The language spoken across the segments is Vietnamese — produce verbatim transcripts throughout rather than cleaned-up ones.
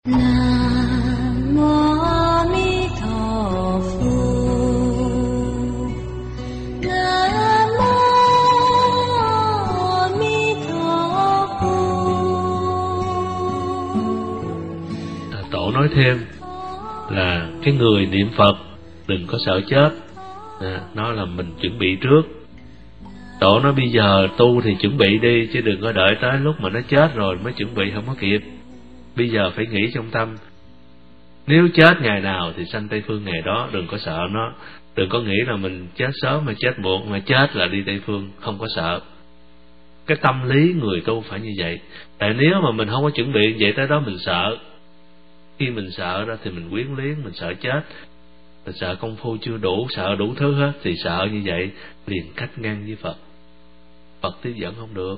Nam mô A Di Đà Phật. Nam mô A Di Đà Phật. Tổ nói thêm là cái người niệm Phật đừng có sợ chết, à, nó là mình chuẩn bị trước. Tổ nói bây giờ tu thì chuẩn bị đi, chứ đừng có đợi tới lúc mà nó chết rồi mới chuẩn bị, không có kịp. Bây giờ phải nghĩ trong tâm, nếu chết ngày nào thì sanh Tây Phương ngày đó, đừng có sợ nó. Đừng có nghĩ là mình chết sớm mà chết muộn, mà chết là đi Tây Phương, không có sợ. Cái tâm lý người tu phải như vậy. Tại nếu mà mình không có chuẩn bị vậy, tới đó mình sợ. Khi mình sợ đó thì mình quyến luyến, mình sợ chết, mình sợ công phu chưa đủ, sợ đủ thứ hết, thì sợ như vậy liền cách ngăn với Phật. Phật tiếp dẫn không được.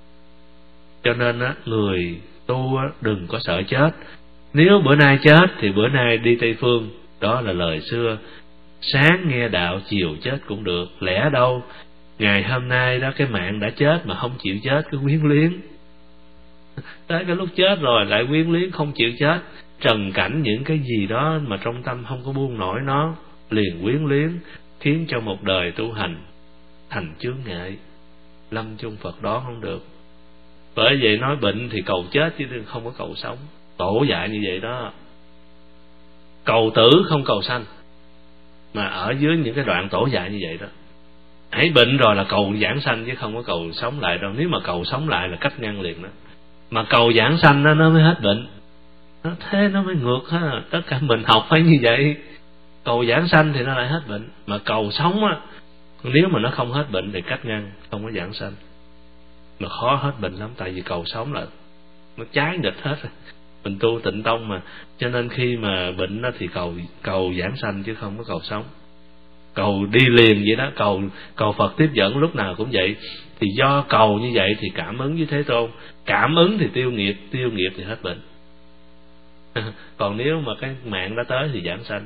Cho nên á, người tu á, đừng có sợ chết. Nếu bữa nay chết thì bữa nay đi Tây Phương. Đó là lời xưa, sáng nghe đạo, chiều chết cũng được. Lẽ đâu ngày hôm nay đó cái mạng đã chết mà không chịu chết, cứ quyến luyến. Tới cái lúc chết rồi lại quyến luyến không chịu chết. Trần cảnh những cái gì đó mà trong tâm không có buông nổi nó, liền quyến luyến, khiến cho một đời tu hành thành chướng ngại, lâm chung Phật đó không được. Bởi vậy nói bệnh thì cầu chết chứ không có cầu sống. Tổ dạy như vậy đó. Cầu tử không cầu sanh, mà ở dưới những cái đoạn tổ dạy như vậy đó. Hãy bệnh rồi là cầu giảng sanh, chứ không có cầu sống lại đâu. Nếu mà cầu sống lại là cách ngăn liền đó. Mà cầu giảng sanh đó nó mới hết bệnh. Nó thế nó mới ngược ha. Tất cả mình học phải như vậy. Cầu giảng sanh thì nó lại hết bệnh. Mà cầu sống á, nếu mà nó không hết bệnh thì cách ngăn, không có giảng sanh. Mà khó hết bệnh lắm. Tại vì cầu sống là nó trái nghịch hết rồi. Mình tu Tịnh Tông mà, cho nên khi mà bệnh đó thì cầu cầu giảng sanh chứ không có cầu sống. Cầu đi liền vậy đó. Cầu cầu Phật tiếp dẫn lúc nào cũng vậy. Thì do cầu như vậy thì cảm ứng với Thế Tôn. Cảm ứng thì tiêu nghiệp, tiêu nghiệp thì hết bệnh. Còn nếu mà cái mạng đã tới thì giảng sanh.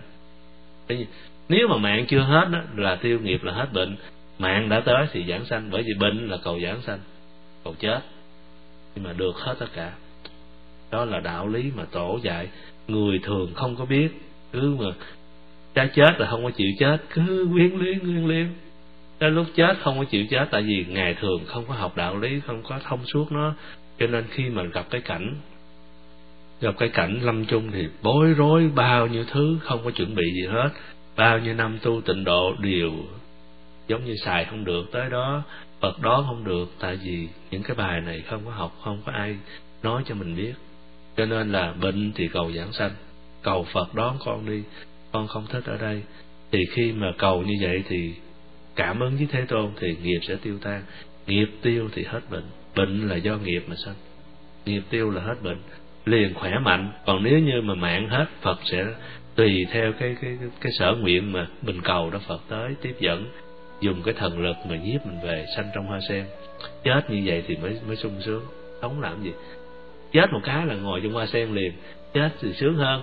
Nếu mà mạng chưa hết đó, là tiêu nghiệp là hết bệnh. Mạng đã tới thì giảng sanh. Bởi vì bệnh là cầu giảng sanh, cầu chết, nhưng mà được hết tất cả. Đó là đạo lý mà tổ dạy. Người thường không có biết, cứ mà đã chết là không có chịu chết, cứ quyến luyến quyến luyến. Đến lúc chết không có chịu chết. Tại vì ngày thường không có học đạo lý, không có thông suốt nó. Cho nên khi mà gặp cái cảnh Gặp cái cảnh lâm chung thì bối rối bao nhiêu thứ, không có chuẩn bị gì hết. Bao nhiêu năm tu tịnh độ đều giống như xài không được. Tới đó Phật đó không được. Tại vì những cái bài này không có học, không có ai nói cho mình biết. Cho nên là bệnh thì cầu giảng sanh, cầu Phật đón con đi, con không thích ở đây. Thì khi mà cầu như vậy thì cảm ứng với Thế Tôn thì nghiệp sẽ tiêu tan. Nghiệp tiêu thì hết bệnh. Bệnh là do nghiệp mà sanh, nghiệp tiêu là hết bệnh, liền khỏe mạnh. Còn nếu như mà mạng hết, Phật sẽ tùy theo cái cái cái sở nguyện mà mình cầu đó, Phật tới tiếp dẫn, dùng cái thần lực mà nhiếp mình về sanh trong hoa sen. Chết như vậy thì mới mới sung sướng. Sống làm gì? Chết một cái là ngồi trong hoa sen liền. Chết thì sướng hơn.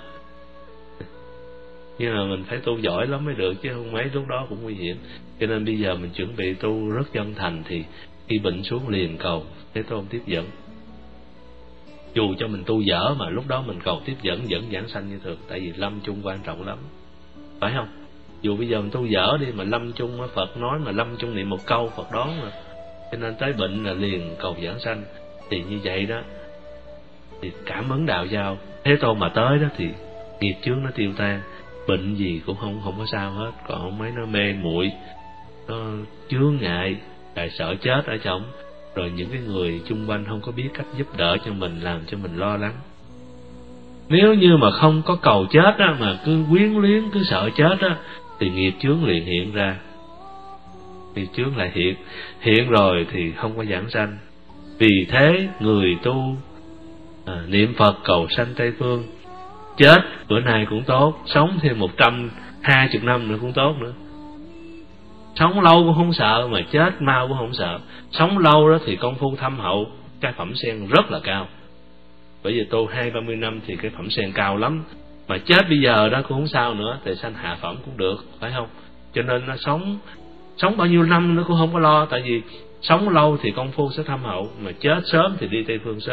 Nhưng mà mình phải tu giỏi lắm mới được, chứ không mấy lúc đó cũng nguy hiểm. Cho nên bây giờ mình chuẩn bị tu rất chân thành, thì khi bệnh xuống liền cầu Thế Tôn tiếp dẫn. Dù cho mình tu dở mà lúc đó mình cầu tiếp dẫn vẫn giảng sanh như thường. Tại vì lâm chung quan trọng lắm, phải không? Dù bây giờ mình tu dở đi mà lâm chung, Phật nói mà lâm chung niệm một câu Phật đón mà. Cho nên tới bệnh là liền cầu giảng sanh. Thì như vậy đó thì cảm ứng đạo giao. Thế Tôn mà tới đó thì nghiệp chướng nó tiêu tan, bệnh gì cũng không không có sao hết. Còn không mấy nó mê muội, nó chướng ngại, lại sợ chết ở trong. Rồi những cái người chung quanh không có biết cách giúp đỡ cho mình, làm cho mình lo lắng. Nếu như mà không có cầu chết á, mà cứ quyến luyến, cứ sợ chết á, thì nghiệp chướng liền hiện ra. Nghiệp chướng lại hiện Hiện rồi thì không có giảng sanh. Vì thế người tu à, niệm Phật cầu sanh Tây Phương. Chết bữa nay cũng tốt, sống thêm một trăm hai chục năm nữa cũng tốt nữa. Sống lâu cũng không sợ, mà chết mau cũng không sợ. Sống lâu đó thì công phu thâm hậu, cái phẩm sen rất là cao. Bởi vì tu hai ba mươi năm thì cái phẩm sen cao lắm. Mà chết bây giờ đó cũng không sao nữa, thì sanh hạ phẩm cũng được, phải không? Cho nên nó sống Sống bao nhiêu năm nó cũng không có lo. Tại vì sống lâu thì công phu sẽ thâm hậu, mà chết sớm thì đi Tây Phương sớm.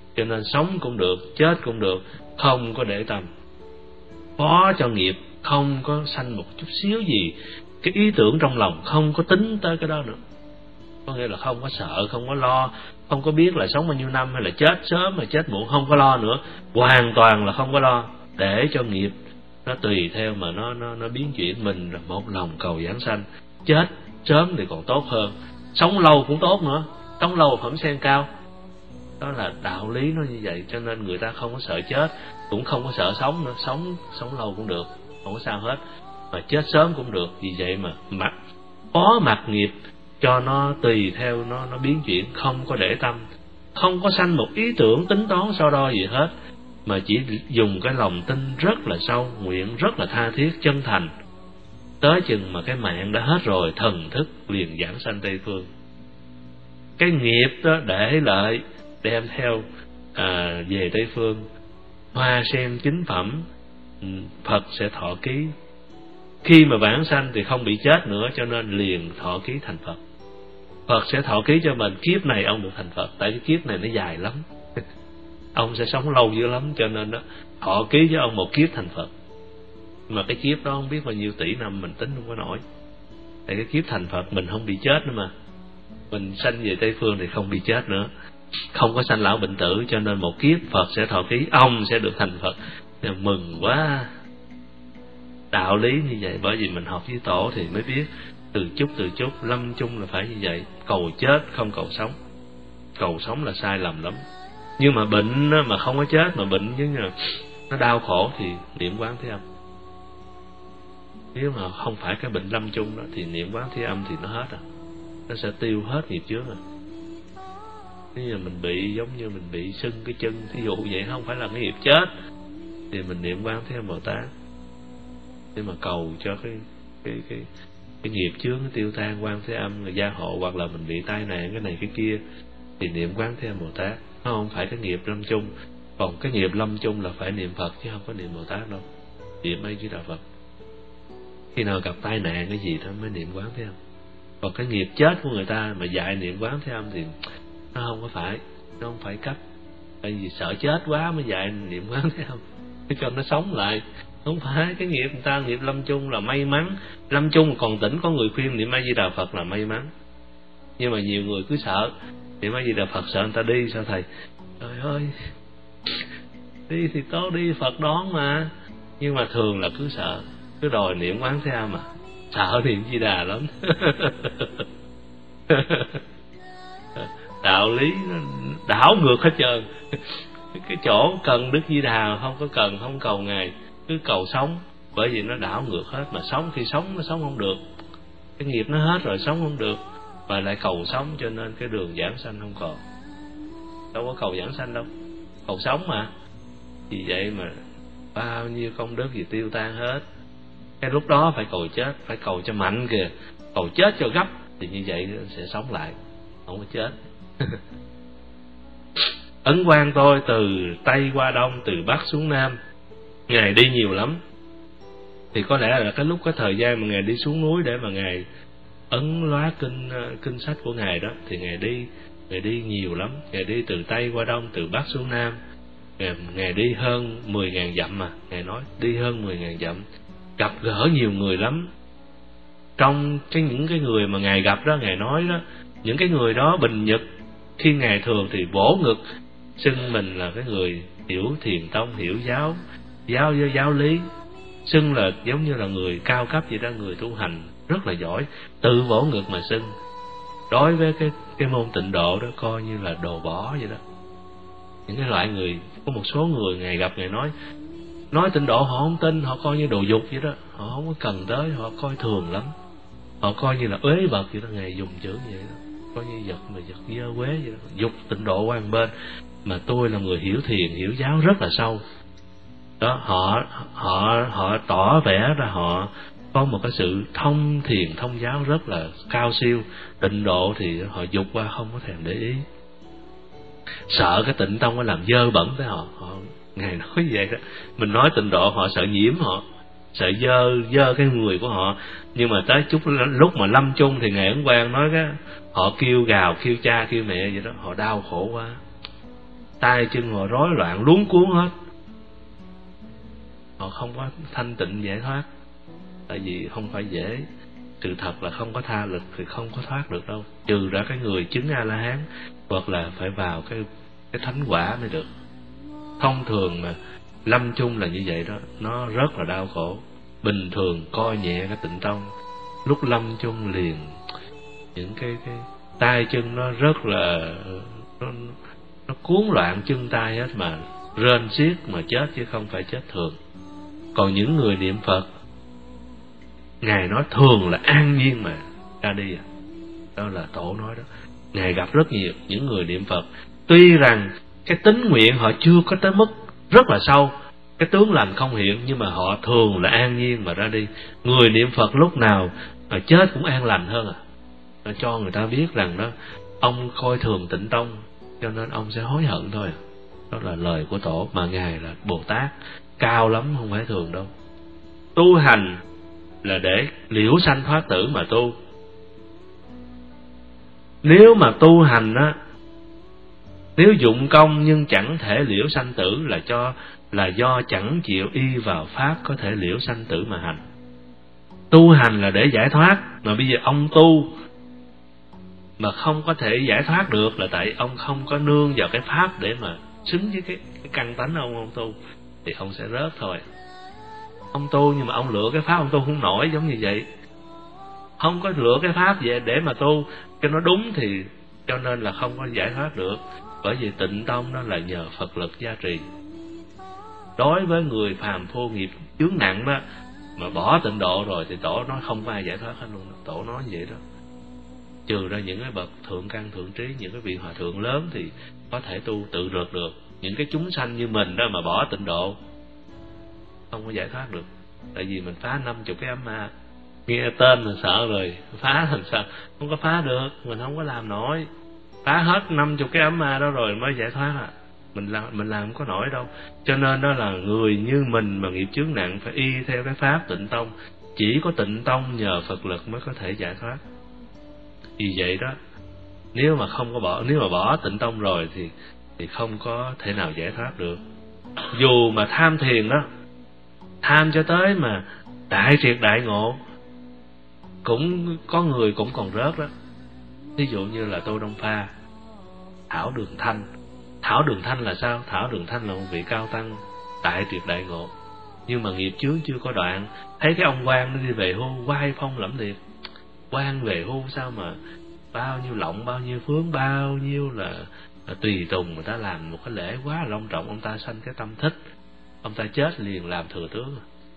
Cho nên sống cũng được, chết cũng được, không có để tâm. Phó cho nghiệp, không có sanh một chút xíu gì cái ý tưởng trong lòng, không có tính tới cái đó nữa. Có nghĩa là không có sợ, không có lo, không có biết là sống bao nhiêu năm hay là chết sớm hay chết muộn, không có lo nữa. Hoàn toàn là không có lo, để cho nghiệp nó tùy theo mà nó nó nó biến chuyển. Mình là một lòng cầu giảng sanh, chết sớm thì còn tốt hơn, sống lâu cũng tốt nữa, sống lâu phẩm sen cao. Đó là đạo lý nó như vậy. Cho nên người ta không có sợ chết, cũng không có sợ sống nữa. Sống sống lâu cũng được, không có sao hết, mà chết sớm cũng được. Vì vậy mà mặc phó mặc nghiệp cho nó tùy theo nó nó biến chuyển, không có để tâm, không có sanh một ý tưởng tính toán so đo gì hết, mà chỉ dùng cái lòng tin rất là sâu, nguyện rất là tha thiết chân thành. Tới chừng mà cái mạng đã hết rồi, thần thức liền giảng sanh Tây Phương. Cái nghiệp đó để lại đem theo à, về Tây Phương. Hoa sen chính phẩm, Phật sẽ thọ ký. Khi mà vãng sanh thì không bị chết nữa, cho nên liền thọ ký thành Phật. Phật sẽ thọ ký cho mình, kiếp này ông được thành Phật. Tại cái kiếp này nó dài lắm, ông sẽ sống lâu dữ lắm, cho nên đó thọ ký với ông một kiếp thành Phật. Mà cái kiếp đó không biết bao nhiêu tỷ năm mình tính không có nổi. Tại cái kiếp thành Phật mình không bị chết nữa mà. Mình sanh về Tây Phương thì không bị chết nữa, không có sanh lão bệnh tử, cho nên một kiếp Phật sẽ thọ ký, ông sẽ được thành Phật. Nên mừng quá. Đạo lý như vậy, bởi vì mình học với tổ thì mới biết từ chút từ chút lâm chung là phải như vậy. Cầu chết không cầu sống, cầu sống là sai lầm lắm. Nhưng mà bệnh mà không có chết, mà bệnh chứ là nó đau khổ thì niệm Quán Thế Âm. Nếu mà không phải cái bệnh lâm chung đó thì niệm Quán Thế Âm thì nó hết rồi, nó sẽ tiêu hết nghiệp trước rồi. Nếu như mình bị giống như mình bị sưng cái chân, thí dụ vậy, không phải là cái nghiệp chết, thì mình niệm Quán Thế Âm Bồ Tát để mà cầu cho cái cái cái cái nghiệp chướng nó tiêu tan. Quán Thế Âm là gia hộ, hoặc là mình bị tai nạn cái này cái kia thì niệm Quán Thế Âm Bồ Tát. Nó không phải cái nghiệp lâm chung. Còn cái nghiệp lâm chung là phải niệm Phật chứ không có niệm Bồ Tát đâu. Niệm A Di Đà Phật. Khi nào gặp tai nạn cái gì đó mới niệm Quán Thế Âm. Còn cái nghiệp chết của người ta mà dạy niệm Quán Thế Âm thì nó không có phải, nó không phải cách. Tại vì sợ chết quá mới dạy niệm Quán Thế Âm để cho nó sống lại. Không phải, cái nghiệp người ta nghiệp lâm chung là may mắn. Lâm chung còn tỉnh có người khuyên niệm A Di Đà Phật là may mắn. Nhưng mà nhiều người cứ sợ niệm A Di Đà Phật, sợ người ta đi. Sao thầy? Trời ơi, đi thì tốt, đi Phật đón mà. Nhưng mà thường là cứ sợ, cứ đòi niệm Quán Thế Âm mà sợ niệm Di Đà lắm. Đạo lý nó đảo ngược hết trơn. Cái chỗ cần Đức Di Đà không có cần, không cầu Ngài, cứ cầu sống. Bởi vì nó đảo ngược hết. Mà sống, khi sống nó sống không được, cái nghiệp nó hết rồi sống không được, mà lại cầu sống, cho nên cái đường giảng sanh không còn. Đâu có cầu giảng sanh đâu, cầu sống mà. Vì vậy mà bao nhiêu công đức gì tiêu tan hết. Cái lúc đó phải cầu chết, phải cầu cho mạnh kìa, cầu chết cho gấp, thì như vậy nó sẽ sống lại, không có chết. Ấn Quang tôi từ Tây qua Đông, từ Bắc xuống Nam, Ngài đi nhiều lắm. Thì có lẽ là cái lúc cái thời gian mà Ngài đi xuống núi để mà Ngài ấn loá kinh kinh sách của Ngài đó, thì Ngài đi Ngài đi nhiều lắm. Ngài đi từ Tây qua Đông, từ Bắc xuống Nam. Ngài, Ngài đi hơn mười ngàn dặm mà. Ngài nói đi hơn mười ngàn dặm, gặp gỡ nhiều người lắm. Trong cái những cái người mà Ngài gặp đó, Ngài nói đó, những cái người đó bình nhật khi Ngài thường thì vỗ ngực xưng mình là cái người hiểu thiền tông, hiểu giáo giáo giáo, giáo lý, xưng là giống như là người cao cấp vậy đó, người tu hành rất là giỏi, tự vỗ ngực mà xưng. Đối với cái cái môn tịnh độ đó coi như là đồ bỏ vậy đó. Những cái loại người, có một số người Ngài gặp Ngài nói nói tịnh độ họ không tin, họ coi như đồ dục vậy đó, họ không có cần tới, họ coi thường lắm, họ coi như là uế vật vậy đó. Ngài dùng chữ vậy đó, coi như vật mà vật dơ quế vậy đó. Dục tịnh độ qua một bên, mà tôi là người hiểu thiền, hiểu giáo rất là sâu đó. Họ họ họ tỏ vẻ ra họ có một cái sự thông thiền thông giáo rất là cao siêu. Tịnh độ thì họ dục qua không có thèm để ý, sợ cái tịnh tông có làm dơ bẩn tới họ. Họ Ngài nói vậy đó. Mình nói tịnh độ họ sợ nhiễm, họ sợ dơ dơ cái người của họ. Nhưng mà tới chút lúc mà lâm chung thì Ngài Ấn Quang nói cái họ kêu gào, kêu cha, kêu mẹ vậy đó, họ đau khổ quá. tay chân họ rối loạn luống cuống hết, họ không có thanh tịnh giải thoát. Tại vì không phải dễ, sự thật là không có tha lực thì không có thoát được đâu, trừ ra cái người chứng A La Hán hoặc là phải vào cái cái thánh quả mới được. Thông thường mà lâm chung là như vậy đó, nó rất là đau khổ. Bình thường coi nhẹ cái tịnh tông, lúc lâm chung liền những cái cái tay chân nó rất là nó, nó cuốn loạn chân tay hết, mà rên xiết mà chết chứ không phải chết thường. Còn những người niệm Phật, Ngài nói thường là an nhiên mà ra đi à. Đó là Tổ nói đó. Ngài gặp rất nhiều những người niệm Phật, tuy rằng cái tính nguyện họ chưa có tới mức rất là sâu, cái tướng lành không hiện, nhưng mà họ thường là an nhiên mà ra đi. Người niệm Phật lúc nào mà chết cũng an lành hơn à. Nó cho người ta biết rằng đó, ông coi thường tịnh tông cho nên ông sẽ hối hận thôi. Đó là lời của Tổ, mà Ngài là Bồ Tát cao lắm, không phải thường đâu. Tu hành là để liễu sanh thoát tử mà tu. Nếu mà tu hành á, nếu dụng công nhưng chẳng thể liễu sanh tử là cho là do chẳng chịu y vào pháp có thể liễu sanh tử mà hành. Tu hành là để giải thoát, mà bây giờ ông tu mà không có thể giải thoát được là tại ông không có nương vào cái pháp để mà xứng với cái, cái căn tánh ông ông tu, thì ông sẽ rớt thôi. Ông tu nhưng mà ông lựa cái pháp ông tu không nổi, giống như vậy. Không có lựa cái pháp vậy để mà tu cho nó đúng thì cho nên là không có giải thoát được. Bởi vì tịnh tông đó là nhờ Phật lực gia trì. Đối với người phàm phu nghiệp chướng nặng đó mà bỏ tịnh độ rồi thì Tổ nói không có ai giải thoát hết luôn. Tổ nói như vậy đó. Trừ ra những cái bậc thượng căn thượng trí, những cái vị hòa thượng lớn thì có thể tu tự rượt được. Những cái chúng sanh như mình đó mà bỏ tịnh độ không có giải thoát được. Tại vì mình phá năm chục cái ấm ma, nghe tên là sợ rồi, phá làm sao? Không có phá được, mình không có làm nổi. Phá hết năm chục cái ấm ma đó rồi mới giải thoát à. Mình làm mình làm không có nổi đâu. Cho nên đó là người như mình mà nghiệp chướng nặng phải y theo cái pháp tịnh tông. Chỉ có tịnh tông nhờ Phật lực mới có thể giải thoát. Vì vậy đó, nếu mà không có bỏ, nếu mà bỏ tịnh tông rồi thì thì không có thể nào giải thoát được. Dù mà tham thiền đó, tham cho tới mà đại triệt đại ngộ, cũng có người cũng còn rớt đó. Ví dụ như là Tô Đông Pha, Thảo Đường Thanh. Thảo Đường Thanh là sao? Thảo Đường Thanh là một vị cao tăng đại triệt đại ngộ, nhưng mà nghiệp chướng chưa có đoạn. Thấy cái ông quan nó đi về hưu, oai phong lẫm liệt. Quan về hưu sao mà bao nhiêu lộng, bao nhiêu phướng, bao nhiêu là, là tùy tùng, người ta làm một cái lễ quá là long trọng, ông ta sanh cái tâm thích, ông ta chết liền làm thừa tướng.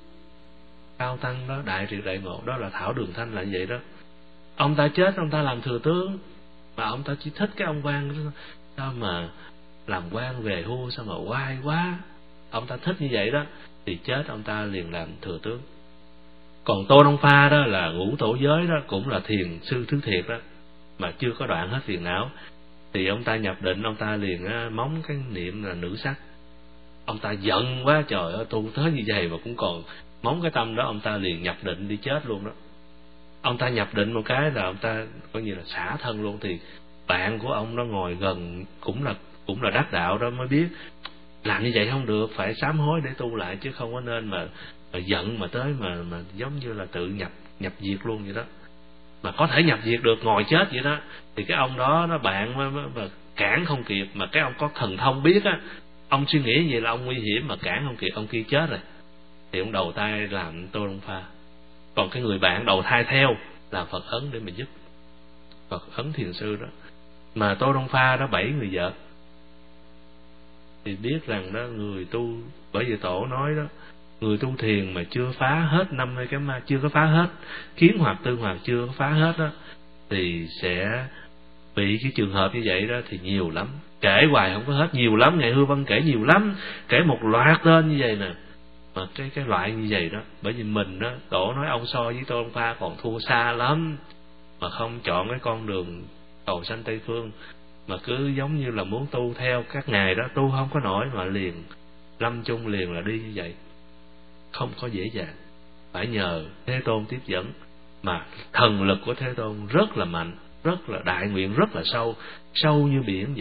Cao tăng đó, đại triệt đại ngộ, đó là Thảo Đường Thanh là như vậy đó. Ông ta chết, ông ta làm thừa tướng, mà ông ta chỉ thích cái ông quan đó. Sao mà làm quan về hưu, sao mà oai quá, ông ta thích như vậy đó, thì chết ông ta liền làm thừa tướng. Còn Tô Đông Pha đó là ngũ tổ giới đó, cũng là thiền sư thứ thiệt đó, mà chưa có đoạn hết phiền não, thì ông ta nhập định, ông ta liền á, móng cái niệm là nữ sắc. Ông ta giận quá, trời ơi, tu tới như vậy mà cũng còn móng cái tâm đó, ông ta liền nhập định đi chết luôn đó. Ông ta nhập định một cái là ông ta coi như là xả thân luôn. Thì bạn của ông nó ngồi gần, cũng là cũng là đắc đạo đó, mới biết làm như vậy không được, phải sám hối để tu lại, chứ không có nên mà, mà giận mà tới mà mà giống như là tự nhập nhập diệt luôn vậy đó. Mà có thể nhập diệt được, ngồi chết vậy đó, thì cái ông đó nó bạn mà, mà, mà cản không kịp, mà cái ông có thần thông biết á, ông suy nghĩ gì là ông nguy hiểm mà cản không kịp, ông kia chết rồi, thì ông đầu tay làm Tô Đông Pha. Còn cái người bạn đầu thai theo là Phật ấn để mà giúp, Phật ấn thiền sư đó. Mà Tô Đông Pha đó bảy người vợ, thì biết rằng đó người tu, bởi vì Tổ nói đó, người tu thiền mà chưa phá hết năm mươi cái ma, chưa có phá hết kiến hoặc tư hoặc, chưa có phá hết đó, thì sẽ bị cái trường hợp như vậy đó thì nhiều lắm, kể hoài không có hết, nhiều lắm. Ngài Hư Vân kể nhiều lắm, kể một loạt tên như vậy nè. Mà cái cái loại như vậy đó, bởi vì mình đó, Tổ nói ông so với Tô Đông Pha còn thua xa lắm, mà không chọn cái con đường cầu sanh Tây Phương, mà cứ giống như là muốn tu theo các ngài đó, tu không có nổi, mà liền lâm chung liền là đi như vậy, không có dễ dàng. Phải nhờ Thế Tôn tiếp dẫn, mà thần lực của Thế Tôn rất là mạnh, rất là đại nguyện, rất là sâu, sâu như biển vậy.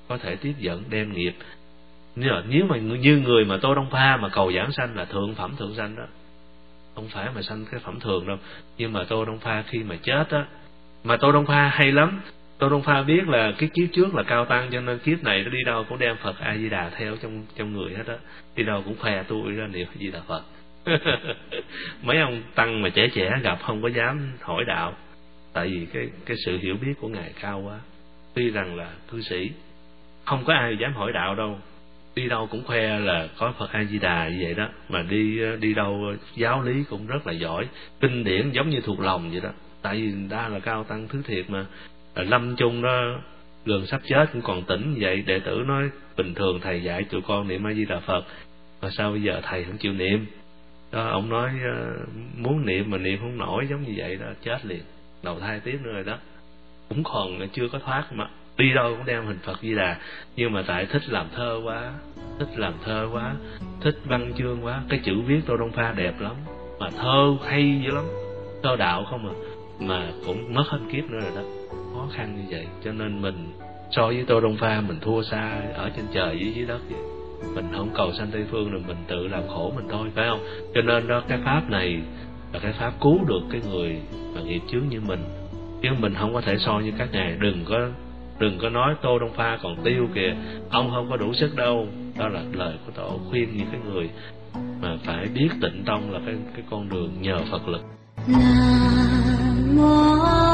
có thể tiếp dẫn đem nghiệp. Nếu mà như người mà Tô Đông Pha mà cầu giảng sanh là thượng phẩm thượng sanh đó, không phải mà sanh cái phẩm thường đâu. Nhưng mà Tô Đông Pha khi mà chết á, mà Tô Đông Pha hay lắm. Tô Đông Pha biết là cái kiếp trước là cao tăng, cho nên kiếp này nó đi đâu cũng đem Phật A Di Đà theo trong trong người hết á, đi đâu cũng khoe tôi ra niệm A Di Đà Phật. Mấy ông tăng mà trẻ trẻ gặp không có dám hỏi đạo, tại vì cái cái sự hiểu biết của ngài cao quá. Tuy rằng là cư sĩ, không có ai dám hỏi đạo đâu, đi đâu cũng khoe là có Phật A Di Đà như vậy đó, mà đi đi đâu giáo lý cũng rất là giỏi, kinh điển giống như thuộc lòng vậy đó. Tại vì đa là cao tăng thứ thiệt mà. Lâm chung đó gần sắp chết cũng còn tỉnh như vậy, đệ tử nói bình thường thầy dạy tụi con niệm A Di Đà Phật, mà sao bây giờ thầy không chịu niệm đó. Ông nói muốn niệm mà niệm không nổi, giống như vậy đó, chết liền, đầu thai tiếp nữa rồi đó. Cũng còn chưa có thoát mà đi đâu cũng đem hình Phật Di Đà. Nhưng mà tại thích làm thơ quá, thích làm thơ quá, thích văn chương quá. Cái chữ viết Tô Đông Pha đẹp lắm, mà thơ hay dữ lắm, thơ đạo không à, mà cũng mất hết kiếp nữa rồi đó. Khó khăn như vậy, cho nên mình so với Tô Đông Pha mình thua xa ở trên trời với dưới đất vậy. Mình không cầu sanh Tây Phương rồi mình tự làm khổ mình thôi, phải không? Cho nên đó, cái pháp này là cái pháp cứu được cái người mà nghiệp chướng như mình, chứ mình không có thể so như các ngài. Đừng có đừng có nói Tô Đông Pha còn tiêu kìa, ông không có đủ sức đâu. Đó là lời của Tổ khuyên những cái người mà phải biết tịnh tông là cái cái con đường nhờ Phật lực. Nam mô